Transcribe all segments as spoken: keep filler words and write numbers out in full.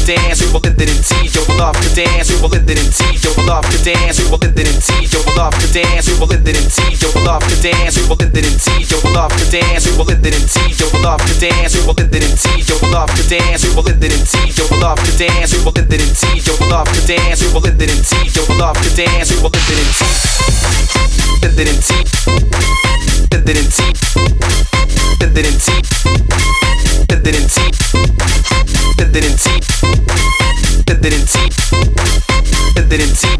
dance, we will live it in tea. You will love to dance, we will live it in tea. You will love to dance, we will live it in tea. You will love to dance, we will live it in tea. You will love to dance, we will live it in tea. You will love to dance, we will live it in tea. You will love to dance, we will live it in tea. You will love to dance, we will live it in tea. You will love to dance, we will live it in tea. You will love to dance, we will live it in tea. You will love to dance, we will live it in tea. Live it in tea. Live it in tea. Live it in tea. Live it in tea. Live it in tea. Live it in tea. Live it in tea.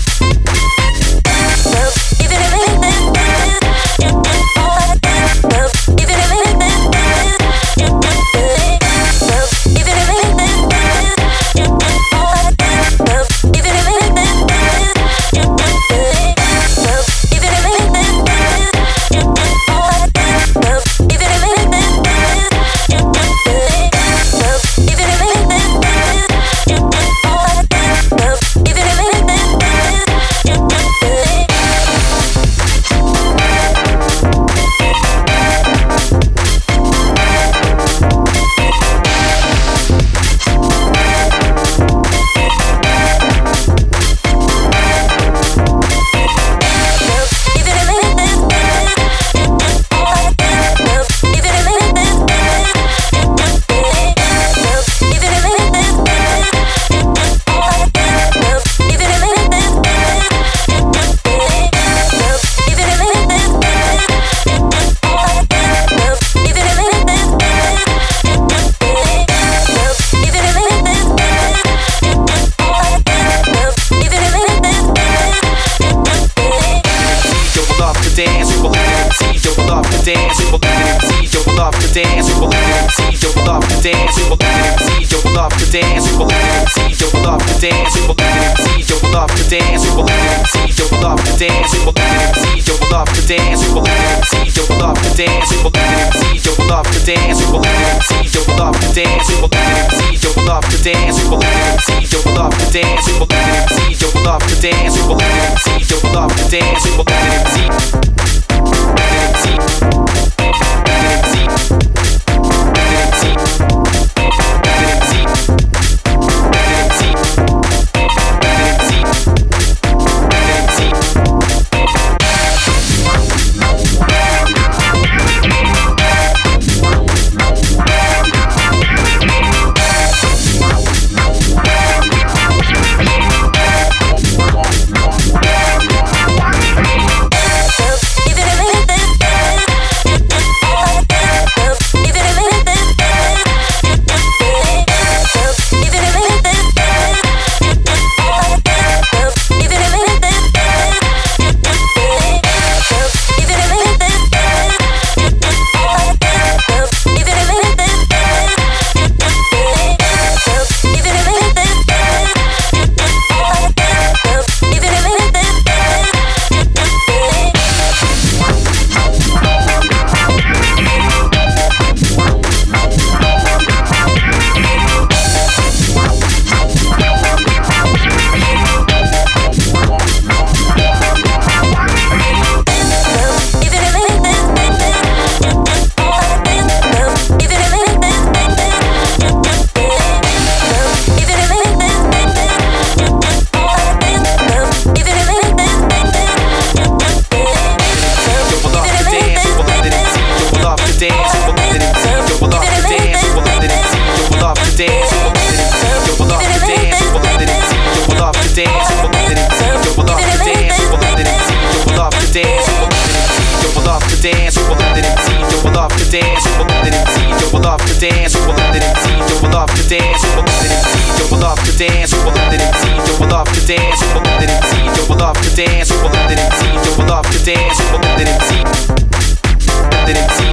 Dance, we will live it in tea. You will love to dance, we will live it in tea. You will love to dance, we will live it in tea. You will love to dance, we will live it in tea. You will love to dance, we will live it in tea. You will love to dance, we will live it in tea. You will love to dance, we will live it in tea. You will love to dance, we will live it in tea. You will love to dance, we will live it in tea. You will love to dance, we will live it in tea. You will love to dance, we will live it in tea. You will love to dance, we will live it in tea. You will love to dance, we will live it in tea. You will love to dance, we will live it in tea. You will love to dance, we will live it in tea. You will love to dance, we will live it in tea. Dance, we will live it in tea. You will love to dance, we will live it in tea. You will love to dance, we will live it in tea. You will love to dance, we will live it in tea. You will love to dance, we will live it in tea. You will love to dance, we will live it in tea. You will love to dance, we will live it in tea. You will love to dance, we will live it in tea. Live it in tea.